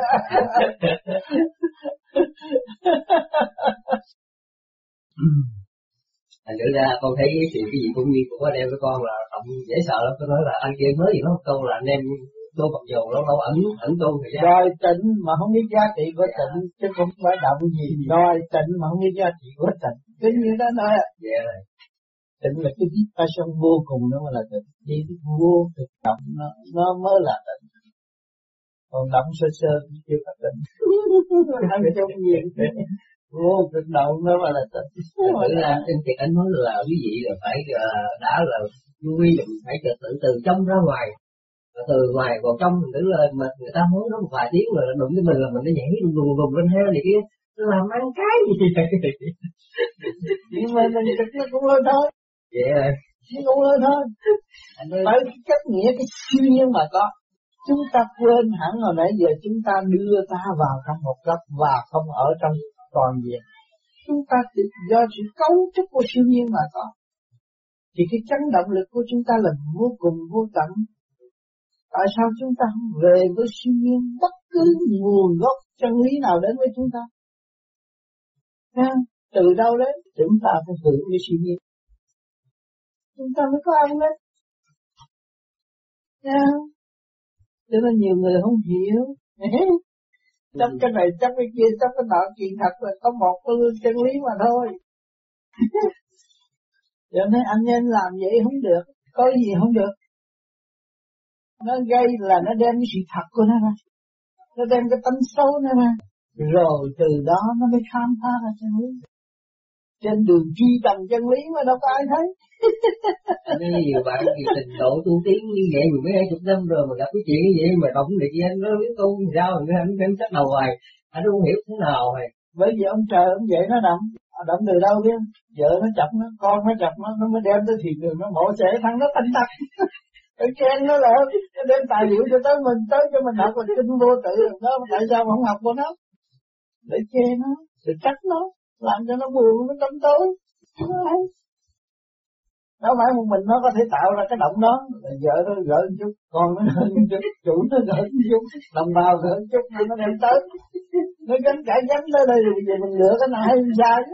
Thành thử ra con thấy cái gì cũng như của anh em với con là tổng dễ sợ lắm. Tôi nói là anh kia mới gì nói một câu là anh em tu Phật dầu lâu ẩn tu thời gian. Đòi tịnh mà không biết giá trị của tịnh, chứ không phải động gì. Đòi tịnh mà không biết giá trị của tịnh. Cứ như đó nói ạ. Tịnh là cái vibration vô cùng đó mà là tịnh. Đi vô thực động nó mới là tịnh. Còn động sơ chưa là tịnh. Ăn trong nhiều vô thực động nó mà là tịnh. Thật ra trên tiệc anh nói là quý vị là phải đã là quy định phải từ trong ra ngoài. Từ ngoài vào trong mình tưởng là mà người ta nói nó một vài tiếng rồi đụng với mình là mình nó nhảy đùng lên heo này kia. Nó làm ăn cái gì vậy? Nhưng mà mình thực nó cũng hơi thôi. Nó cũng hơi thôi. Phải cách nghĩa cái siêu nhiên mà có. Chúng ta quên hẳn hồi nãy giờ chúng ta đưa ta vào trong một góc và không ở trong toàn diện. Chúng ta do sự cấu trúc của siêu nhiên mà có. Thì cái chấn động lực của chúng ta là vô cùng vô tận. Tại sao chúng ta không về với siêu nhiên bất cứ nguồn gốc chân lý nào đến với chúng ta? Từ đâu đấy? Chúng ta phải hưởng với siêu nhiên. Chúng ta mới có ăn đấy. Cho nên nhiều người không hiểu. Chấp cái này, chấp cái kia, chấp cái nọ, chuyện thật là có một cái chân lý mà thôi. Cho nên anh em làm vậy không được, có gì không được. Nó gây là nó đem cái sự thật của nó ra. Nó đem cái tánh xấu nó ra. Rồi từ đó nó mới khám phá ra chân lý. Trên đường truy tầm chân lý mà đâu có ai thấy. Nên nhiều bạn thì trình độ tu tiến như vậy 10-20 năm rồi mà gặp cái chuyện như vậy mà động được gì anh nó biết tu gì sao mà anh chắc đầu hoài. Anh không hiểu thế nào rồi. Bởi vì ông trời ông dạy nó động. động từ đâu biết, vợ nó chọc nó, con nó chọc nó mới đem tới thị trường nó mổ xẻ thằng nó tanh tắc. Cái khen nó là nó đem tài liệu cho tới mình, tới cho mình học là kinh vô tự đó, tại sao mà không học của nó? Để chê nó, để trách nó, làm cho nó buồn, nó tâm tối. Đâu phải một mình nó có thể tạo ra cái động đó. Vợ nó gỡ một chút, con nó gỡ một chút, chủ nó gỡ một chút, đồng bào gỡ một chút, nó đem tới. Nó gánh cả gánh tới đây rồi về mình lựa cái nào hay ra chứ.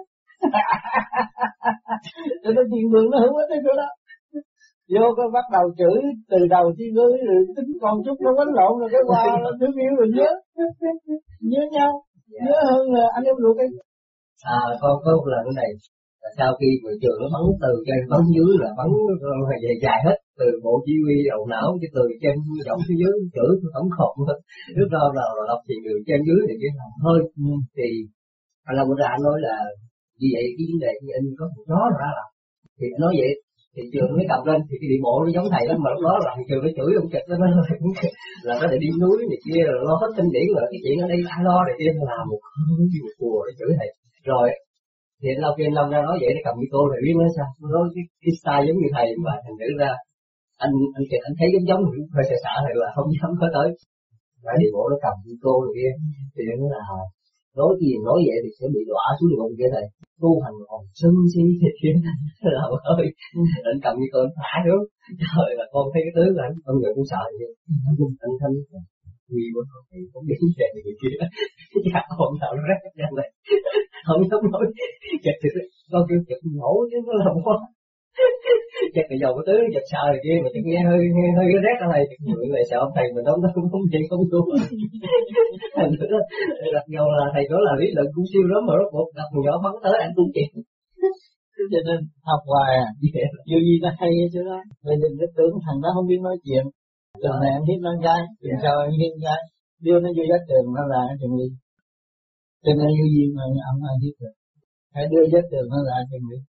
Cho nên tiền đường nó hữu ích cái chỗ đó. Vô cái bắt đầu chửi từ đầu chi ngữ rồi tính con chút nó quánh lộn rồi cái qua thương yêu rồi nhớ nhau, nhớ hơn là anh em ruột ấy. Con có một lần này là sau khi buổi trường nó bắn từ trên bắn dưới là bắn về dài hết từ bộ chỉ huy đầu não cho từ trên giọng phía dưới chửi tôi tổng khổng thôi. Lúc đó là đọc thì từ trên dưới thì chỉ làm thôi. Thì anh Long ra anh nói là như vậy cái vấn đề như anh có một đó ra là thì anh nói vậy thì trường nó cầm lên thì cái địa bộ nó giống thầy lắm mà lúc đó là trường nó chửi ông kịch nó là nó để đi núi này kia rồi lo hết kinh điển rồi cái chuyện ở đây ai lo này kia là một cùa để chửi thầy rồi thì anh Long ra nói vậy nó cầm micro rồi biết nó sao nó nói cái style giống như thầy mà thành thử ra anh thấy giống hơi sợ thầy là không dám có tới và địa bộ nó cầm micro rồi kia thì nó là nói gì nói vậy thì sẽ bị đọa xuống địa ngục kia thầy tu hành còn sân si thì kia là ơi anh cầm như con thả nữa trời là con thấy cái tướng là con người cũng sợ vậy anh thanh vì con thì không biết chuyện người kia cha con nào nó rét ra này không dám nói chật thì con kêu chật nổ chứ nó làm quá chật thì dầu cái tướng chật sợ rồi kia mà chật nghe hơi rét ra này chật người lại sợ ông thầy mình không chuyện không tu thành nữa đặt nhau là thầy đó là lý luận cũng siêu lắm mà rốt cuộc đặt nhỏ bắn tới anh cũng chịu cho nên học hoài dù gì nó hay chứ đó rồi đừng có tưởng thằng đó không biết nói chuyện lần này em hiếp con trai lần sau em hiếp con trai đưa nó vô giá trường nó là cái chuyện gì cho nên như gì mà ông ai hiếp được hãy đưa giá trường nó là chuyện gì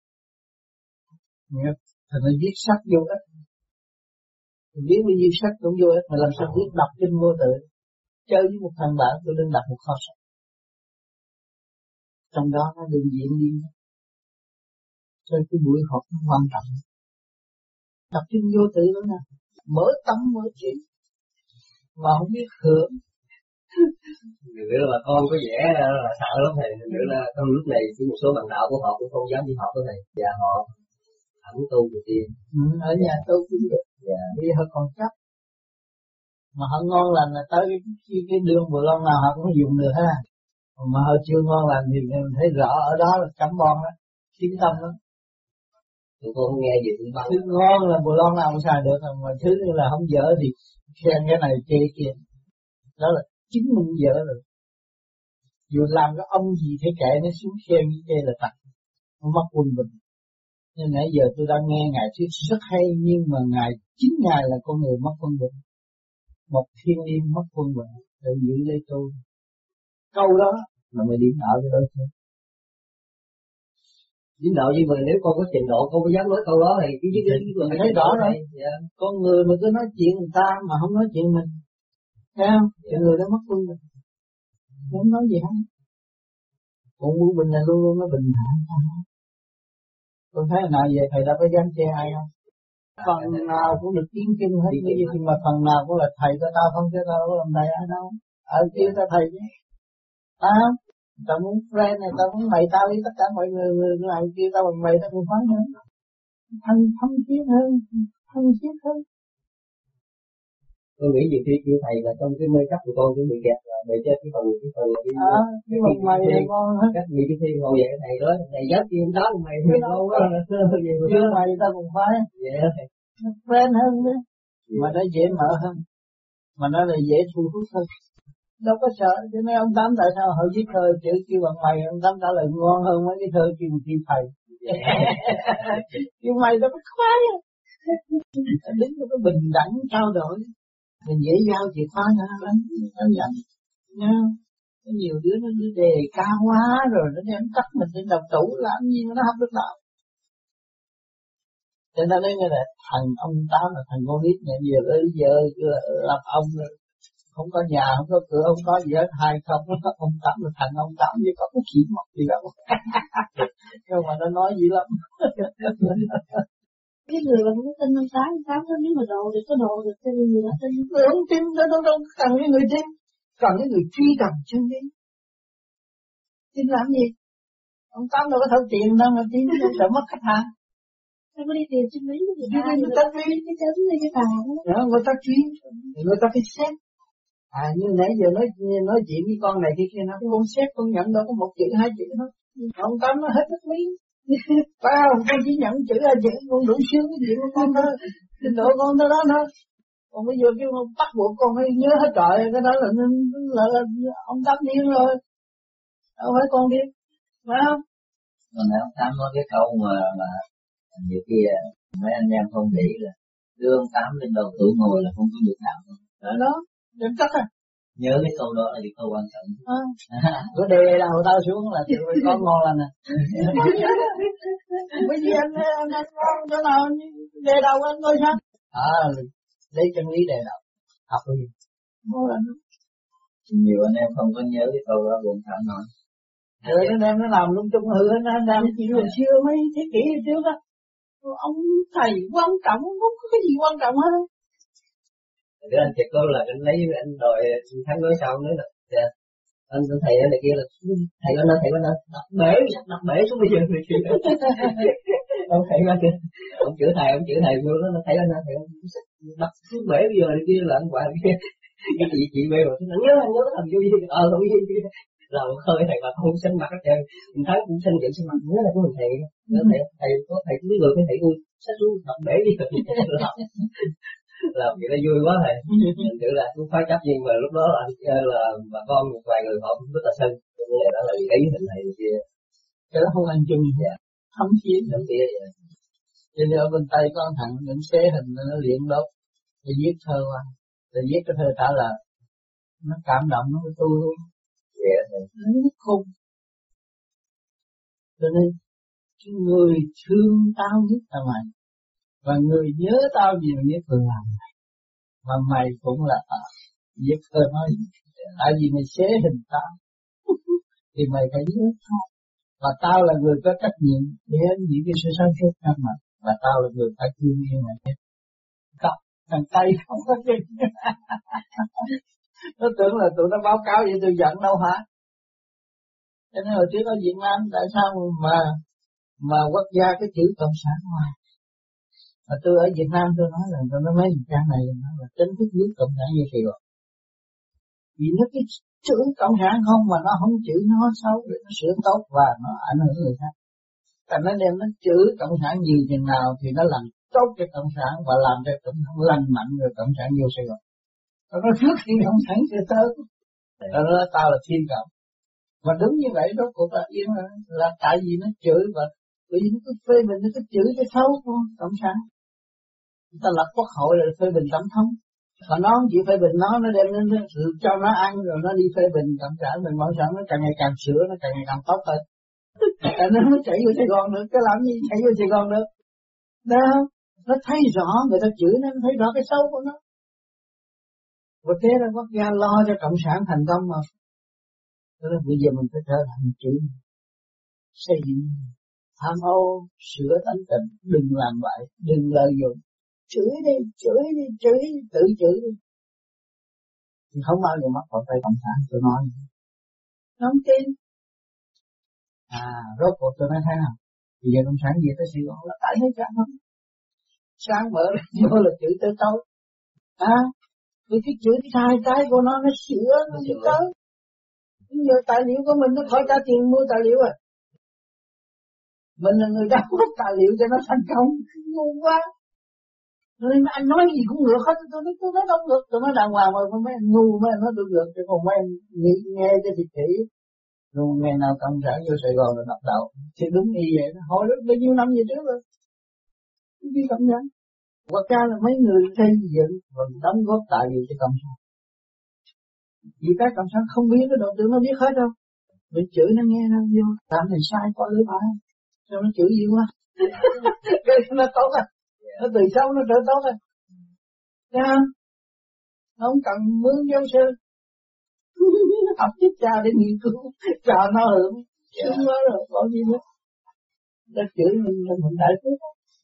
thằng nó viết sách vô ích viết với viết sách cũng vô ích mà làm sao biết đọc kinh vô tự chơi với một thằng bạn tôi lên đặt một kho sách trong đó nó đừng diễn đi cho cái buổi học nó quan trọng đọc kinh vô tự đó nè mở tâm mở trí mà không biết hưởng nữa là con có vẻ là sợ lắm thầy nữa là trong lúc này có một số bạn đạo của họ cũng không dám đi học cái này và họ ẩn tu người tiên ở nhà tôi cũng được bây giờ họ còn chấp mà họ ngon lành là tới cái đường bồ lon nào họ cũng dùng được ha mà họ chưa ngon lành thì mình thấy rõ ở đó là cắm bon đó chiến tâm đó tụi con không nghe gì cũng bao thứ ngon là bồ lon nào cũng xài được mà thứ là không dở thì khen cái này chê kia đó là chính mình dở rồi dù làm cái ông gì thế kệ nó xuống khen như chê là tặc nó mất quân bình nên nãy giờ tôi đang nghe ngài thuyết rất hay nhưng mà chính ngài là con người mất quân bình một thiên niên mất quân bình để giữ lấy tôi câu đó là mới điểm đạo cho đối phương dính đạo nhưng mà nếu con có trình độ con có dám nói câu đó thì cái thấy rõ rồi con người mà cứ nói chuyện người ta mà không nói chuyện mình thấy không chuyện người đó mất quân bình không nói gì hết con muốn bình là luôn luôn nó bình thản con thấy nào về thầy đã có dám chê ai không phần nào cũng được tiếng chân hết nhưng mà phần nào cũng là thầy của tao không chứ tao có làm thầy ai đâu ở kia tao thầy chứ không tao muốn friend này tao muốn mày tao với tất cả mọi người làm kia tao bằng mày tao cũng phán hơn thân thiết hơn tôi nghĩ nhiều khi kêu thầy là trong cái mê chấp của con cũng bị kẹt là bị chết cái phần nhưng mà mày là ngon hết cách bị cái thiên ngồi vậy thầy đó thầy dắt gì đó mày lâu quá chứ mày tao cũng phải friend hơn nữa mà nó dễ mở hơn mà nó là dễ thu hút hơn đâu có sợ cho nên ông Tám tại sao họ viết thơ chữ kêu bằng mày ông Tám trả lời ngon hơn mấy cái thơ kêu thầy kêu mày đâu có khoái đứng nó có bình đẳng trao đổi mình dễ giao chìa khóa cho nó nó nhận nha có nhiều đứa nó đi đề cao quá rồi nó đem cắt mình trên đầu tủ làm gì mà nó không được đâu cho nên nói là thằng ông Tám là thằng con nít này giờ tới giờ làm ông rồi không có nhà, không có cửa, không có gì hết, hai không, ông Tám là thành ông Tám chứ có cái chuyện mọc gì đâu. Nhưng mà nó nói gì lắm. Cái người mà không có tin ông Tám nó nếu mà độ được có độ được cái gì đó tin. Người không tin, nó đâu cần cái người tin, cần cái người truy tầm chân lý. Tin làm gì? Ông Tám đâu có thâu tiền đâu mà tin, đâu sợ mất khách hàng. Nó có đi tìm chân lý của người ta, người ta truy cái chân lý cái tà đó. Người ta truy, người ta phải xét. Như nãy giờ nói chuyện với con này kia nó con xét con nhận đâu có một chữ hai chữ thôi. Ông Tám nó hết nước miếng. Phải không? Con chỉ nhận chữ hai chữ, con đủ sướng cái chuyện của con thôi. Trình độ con tới đó thôi. Còn bây giờ kêu con bắt buộc con phải nhớ hết trọi, cái đó là ông Tám điên rồi. Đâu phải con điên, phải không? Còn ông Tám nói cái câu mà nhiều kia mấy anh em không nghĩ là đưa ông Tám lên đầu tuổi ngồi là không có được đạo. Đó, đừng chắc à. Nhớ cái câu đó là cái câu quan trọng. Cứ đè đầu tao xuống là tụi con ngon lành nè. Bởi vì anh ngon chỗ nào đè đầu anh coi sao? Lấy chân lý đè đầu. Học cái gì? Ngon lành. Nhiều anh em không có nhớ cái câu đó buồn thảm nói. Rồi anh em nó làm lung tung hư, anh làm chuyện hồi xưa mấy thế kỷ trước á. Ông thầy quan trọng, không có cái gì quan trọng hết. Cái anh Kiệt có là anh lấy anh đòi thắng nói sau nữa là anh thầy này kia là thầy có nói đập bể xuống bây giờ này kia. Ông thầy nói kia, ông chửi thầy vô đó nó thấy anh thầy đập xuống bể bây giờ này kia là anh quả kia. Cái chị bê rồi anh nhớ thằng vô gì không gì rồi khơi thầy mà không xanh mặt hết trơn, mình thấy cũng xanh chữ xanh mặt nhớ là của mình thầy nhớ thầy có thầy cũng biết rồi cái thầy ui sát xuống đập bể đi rồi làm vậy nó vui quá thầy. Mình tưởng là cũng phá chấp nhưng mà lúc đó là bà con một vài người họ cũng rất là sân, cái đó là ý hình này kia, cái đó không ăn chung vậy, thấm thiế vậy. Cho nên ở bên Tây có thằng những xế hình nó luyện đốt, nó viết thơ qua, rồi viết cái thơ trả lời, nó cảm động nó mới tu luôn. Nó khùng. Cho nên người thương tao nhất là mày, và người nhớ tao nhiều nhất là mày, mà mày cũng là viết thơ nói, tại vì mày xế hình tao thì mày phải nhớ tao, và tao là người có trách nhiệm đến những cái sự sáng suốt trong mày, và tao là người phải thương yêu mày hết. Cọc thằng Tây không có gì. Nó tưởng là tụi nó báo cáo vậy tôi giận đâu hả? Cho nên hồi trước ở Việt Nam tại sao mà quốc gia cái chữ cộng sản hoài? Mà tôi ở Việt Nam tôi nói là tôi nói mấy trang này là chính thức viết cộng sản như Sài Gòn. Vì nó cái chữ cộng sản không mà nó không chữ nó xấu để nó sửa tốt và nó ảnh hưởng người khác. Tại nó đem nó chữ cộng sản nhiều chừng nào thì nó làm tốt cho cộng sản và làm cho cộng sản lành mạnh rồi cộng sản vô Sài Gòn. Nó trước khi cộng sản sẽ tới. Rồi nó tao là thiên cộng. Và đúng như vậy đó cuộc là yên là tại vì nó chửi và bởi vì nó cứ phê bình, nó cứ chửi cái xấu của cộng sản. Người ta lập quốc hội là phê bình tổng thống, và nó không chịu phê bình nó đem nó cho nó ăn rồi nó đi phê bình cộng sản, mình cộng sản nó càng ngày càng sửa, nó càng ngày càng tốt hơn. Nó mới chạy vô Sài Gòn nữa, cái làm gì chạy vô Sài Gòn nữa? Đó, nó thấy rõ người ta chửi nó thấy rõ cái xấu của nó. Và thế là quốc gia lo cho cộng sản thành công mà. Cho nên bây giờ mình phải trở thành chữ xây dựng tham ô, sửa tánh tình, đừng làm vậy, đừng lợi dụng, chửi đi, tự chửi đi. Thì không bao giờ mắc vào tay cộng sản, tôi nói. Nó không tin. Rốt cuộc tôi nói thế nào? Bây giờ cộng sản về tới Sài Gòn là tại hết chẳng không? Sáng mở ra vô là chửi tới tối. Vì cái chữ sai trái của nó sửa, nó đi tới. Bây giờ tài liệu của mình nó khỏi trả tiền mua tài liệu à. Mình là người đóng góp tài liệu cho nó thành công, ngu quá. Nên anh nói gì cũng ngược hết, tôi nói đâu ngược, tôi nói đàng hoàng mà mấy anh ngu mấy anh nói tôi ngược, chứ còn mấy anh nghe cho thiệt kỹ. Rồi ngày nào cộng sản vô Sài Gòn là đập đầu, thì đúng như vậy, hồi lúc bao nhiêu năm về trước rồi. Đi cộng sản. Quốc gia là mấy người xây dựng và đóng góp tài liệu cho cộng sản. Vì các cộng sản không biết cái đầu tư nó biết hết đâu. Mình chửi nó nghe nó vô, làm này sai quá lưỡi phải. Sao nó chửi gì quá. Cái nó tốt à. Nó từ sâu nó trở tốt à. Thấy không? Nó không cần mướn giáo sư. Học tiếp cha để nghiên cứu, cho nó hưởng. Sướng quá rồi, có gì nữa. Nó chửi mình đại phước.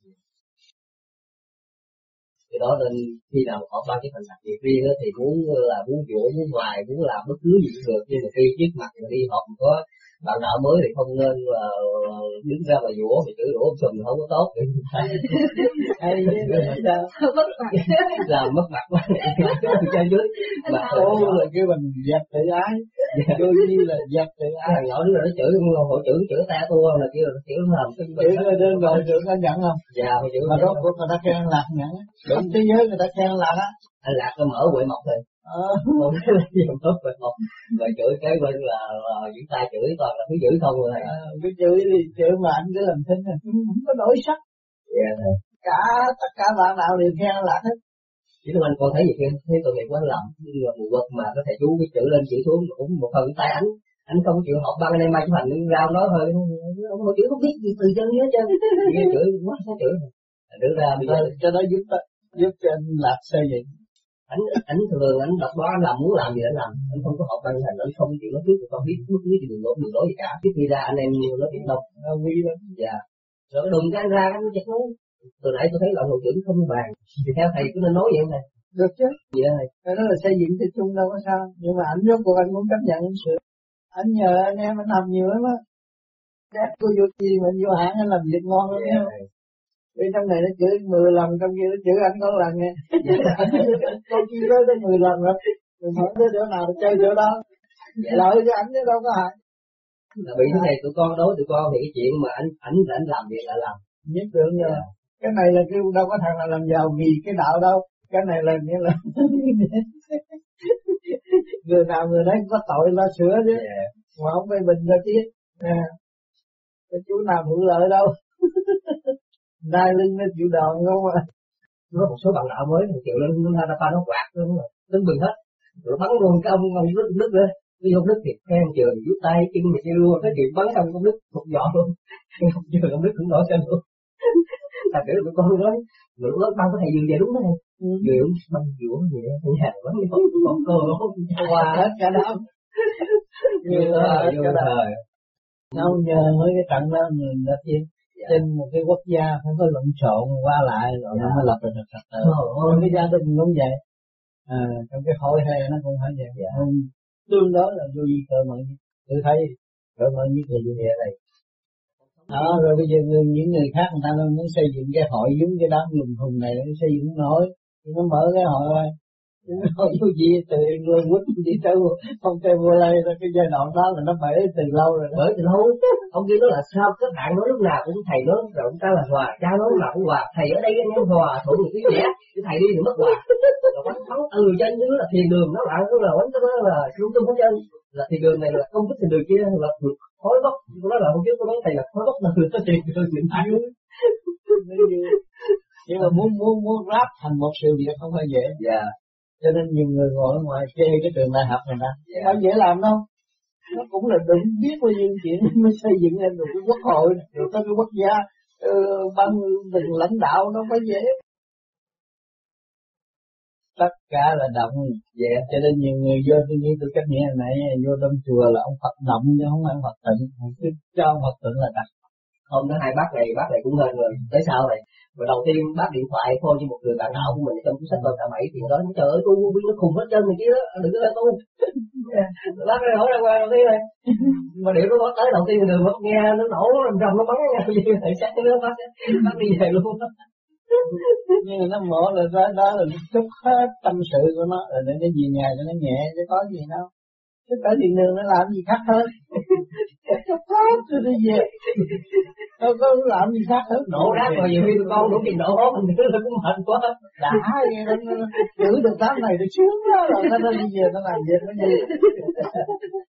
Cái đó nên khi nào họ ba cái phần đặc biệt riêng đó thì muốn dỗ, muốn hoài, muốn làm bất cứ gì cũng được, nhưng mà khi trước mặt mà đi học có bạn nào mới thì không nên là đứng ra mà dỗ thì chửi đổ sùm không có tốt. Hay sao? Mất mặt. Làm mất mặt quá. Cho dưới mà Ô là cái mình dẹp tự ái, đôi khi là dẹp tự ái. Thằng nhỏ đứa nó chửi họ chửi ta tua là kêu làm cái chửi đơn rồi chửi nó nhận không? Dạ phải chửi. Mà rốt cuộc người ta khen Lạc nhận á, đúng thế giới người ta khen Lạc á. Anh Lạc nó mở quậy mọc rồi. Còn cái là dùng tốt quậy mọc. Rồi chửi cái bên là những tay chửi toàn là cứ chửi không rồi. Cứ chửi đi chửi mà anh cứ làm thinh là không có đổi sắc. Dạ. Tất cả bạn nào đều khen Lạc hết. Chỉ là anh còn thấy gì kia, thấy tội nghiệp quá anh làm, nhưng mà một vật mà có thể chú cái chữ lên chữ xuống cũng một phần tay anh không chịu học băng anh em mai chụp hình ra ông nói thôi, ông nói chữ không biết gì từ chân hết trơn, nghe chữ quá sao chữ, đưa ra bây giờ cho nó giúp cho anh Lạc xây dựng. Anh thường anh đọc đó anh làm muốn làm gì anh làm, anh không có học băng thành, anh không chịu nói trước, không biết bất cứ đường lối gì cả, trước khi ra anh em nói chuyện đông, nguy lắm. Dạ, rồi đùng cái anh ra anh chặt nó. Từ nãy tôi thấy là hội trưởng không bàn, thì theo thầy cứ nên nói vậy này. Được chứ. Vậy thầy. Cái đó là xây dựng cho chung đâu có sao. Nhưng mà anh rốt cuộc anh cũng chấp nhận anh sửa. Anh nhờ anh em anh làm nhiều lắm á. Các cô vô chi mà vô hãng anh làm việc ngon lắm nha. Vì trong này nó chửi 10 lần, trong kia nó chửi anh có lần nghe. Cô chi tới 10 lần rồi. Mình hỏi tới chỗ nào thì chơi chỗ đó. Lợi cho anh chứ đâu có hại. Là bị thế này tụi con đối tụi con thì cái chuyện mà anh làm việc là làm. Nhất tưởng như là cái này là kêu đâu có thằng nào làm giàu vì cái đạo đâu, cái này là nghĩa là người nào người đấy có tội lo sửa chứ, mà không phải bình ra chứ, cái chú nào hưởng lợi đâu, đai lưng nó chịu đòn không à. Có một số bạn đạo mới thì chịu lên nó pha nó quạt luôn rồi, đứng bình hết, rồi bắn luôn cái ông nước nữa, đi không nước thì khen trường giúp tay chân mà kia luôn, cái chuyện bắn xong không nước một giọt luôn, không trường không nước cũng nổi chân luôn. Là kiểu tụi con nói lúc đó bao có thầy dừng về đúng đấy, dừng đúng băng dũa gì đấy, nhà bắn đi bóng cô hòa hết cả đám, như cả đời. Đâu nhờ mấy cái trận đó mình đã thiên trên một cái quốc gia phải có lộn xộn qua lại rồi nó mới lập được trật tự. Trong cái gia đình cũng vậy, trong cái hội hay nó cũng phải vậy. Tương đối là vô vi cỡ mở, tôi thấy cỡ mở nhất là như vậy này. Đó, rồi bây giờ những người khác người ta muốn xây dựng cái hội giống cái đám lùng thùng này nó xây dựng nổi, nó mở cái hội rồi, hội vô gì từ người quýt đi tới không chơi vô lây rồi cái giai đoạn đó là nó bể từ lâu rồi đó. Bởi từ lâu, ông kia nói là sao các bạn nói lúc nào cũng thầy nói rồi ông ta là hòa, cha nói lúc nào cũng hòa, thầy ở đây anh em hòa thuận một cái vẻ, cái thầy đi thì mất hòa, rồi bắn từ trên dưới là thiền đường nó lại cũng là bắn cái đó là trung tâm hết trơn, là thiền đường này là không biết thiền đường kia là khói bốc, tôi nói là hôm trước tôi nói thầy là khói bốc là người ta thiền đường mình ăn. Nhưng mà muốn ráp thành một sự việc không phải dễ. Dạ. Cho nên nhiều người ngồi ở ngoài chê cái trường đại học này nè, không dễ làm đâu. Nó cũng là đừng biết bao nhiêu chuyện mới xây dựng lên được cái quốc hội, rồi tới cái quốc gia, ban từng lãnh đạo nó phải dễ. Tất cả là động, vậy cho nên nhiều người vô tôi như tôi cách nghĩa này vô trong chùa là ông Phật động chứ không phải ông Phật tịnh, cứ cho ông Phật tịnh là đặt. Hôm đó hai bác này cũng hên rồi, tới sau này. Và đầu tiên bác điện thoại phone cho một người bạn đạo của mình trong cuốn sách tôi cả 7 tiền đó, trời ơi tu biết nó khùng hết trơn này kia đó, đừng có tu. Bác này hỏi ra qua đầu tiên này, mà điệu nó tới đầu tiên đường bác nghe nó nổ rầm nó bắn nghe gì thầy sát nó bác đi về luôn. Nhưng mà nó mở là đó là chút hết tâm sự của nó, rồi để nó về nhà cho nó nhẹ chứ có gì đâu. Chứ tới điện đường nó làm gì khác hơn. Chút hết rồi đi về. Đâu có làm gì khác hết. Nổ rác rồi nhiều khi con đủ trình độ hốt mình cứ là cũng mệt quá. Đã vậy nó giữ được đám này được sướng đó rồi nó đi về nó làm việc nó gì.